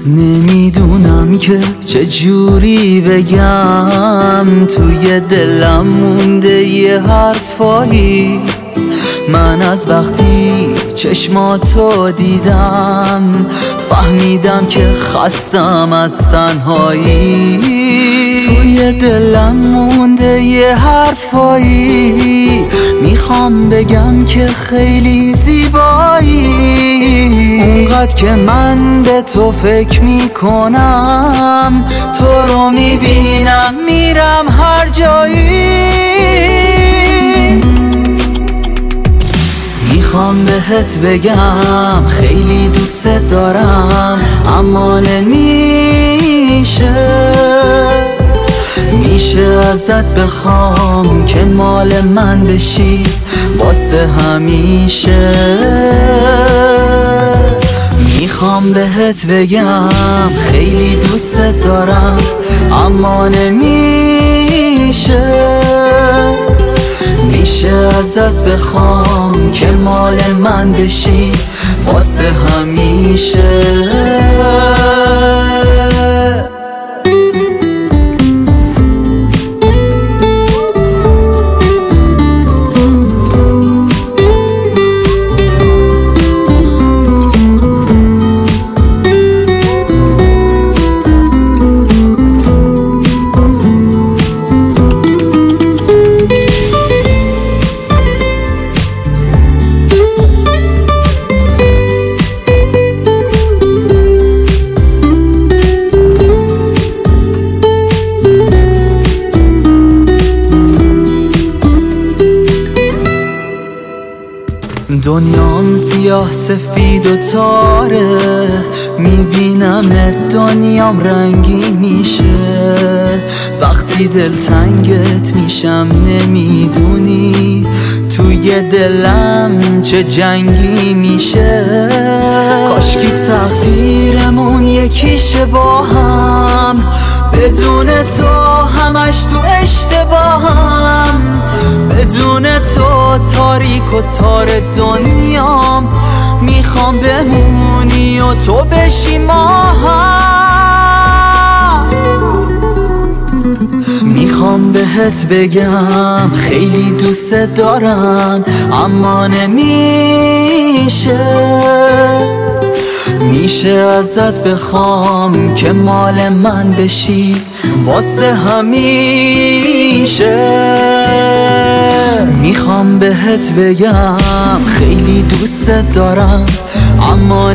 نمیدونم که چجوری بگم، توی دلم مونده یه حرفایی. من از وقتی چشماتو دیدم فهمیدم که خستم از تنهایی. توی دلم مونده یه حرفایی، میخوام بگم که خیلی زیبایی. اونقدر که من به تو فکر میکنم، تو رو میبینم میرم هر جایی. میخوام بهت بگم خیلی دوست دارم، اما میشه ازت بخوام که مال من بشی واسه همیشه. میخوام بهت بگم خیلی دوست دارم، اما میشه ازت بخوام که مال من بشی واسه همیشه. دنیام سیاه سفید و تاره، میبینم دنیام رنگی میشه. وقتی دلتنگت میشم نمیدونی توی دلم چه جنگی میشه. کاشکی تقدیرمون یکیشه با هم، بدون تو همش تو اشتباهم. بدون تو تاریک و تار دنیام، میخوام بمونی و تو بشی ماهم. میخوام بهت بگم خیلی دوست دارم، اما میشه ازت بخوام که مال من بشی واسه همیشه. میخوام بهت بگم خیلی دوست دارم، اما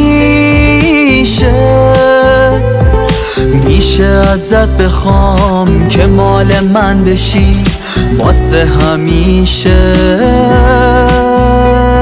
میشه ازت بخوام که مال من بشی واسه همیشه.